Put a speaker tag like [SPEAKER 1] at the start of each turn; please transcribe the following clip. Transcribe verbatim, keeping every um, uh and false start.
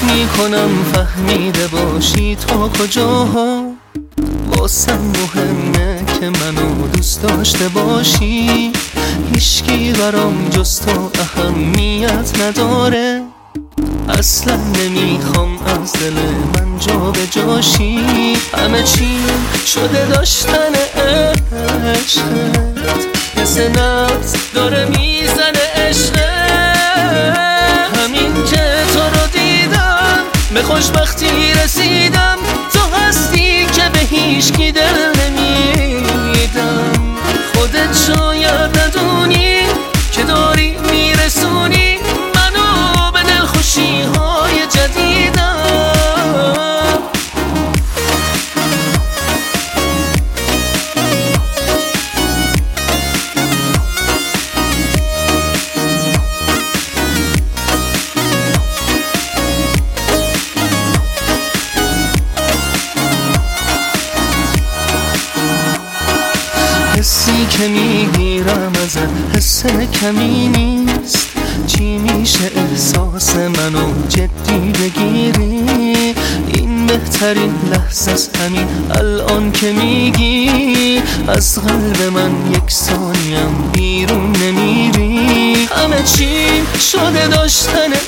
[SPEAKER 1] میکنم فهمیده باشی تا کجاها. واسم مهمه که منو دوست داشته باشی، هیچکی برام جز تو اهمیت نداره. اصلا نمیخوام از دل من جا به جاشی، همه چی شده داشتن عشقت، مثل نبض داره میزنه عشقت. همین که تو رو دیدم به خوشبختی رسیدم، تو هستی که به هیچکی دل نمیدم. خودت شاید ندونی که داری میرسونی منو به دلخوشی های جدیدم. حسی که میگیرم ازت حس کمی نیست، چی میشه احساس منو جدی بگیری؟ این بهترین لحظه است همین الان که میگی، از قلب من یک ثانیم بیرون نمیری. همه چی شده داشتن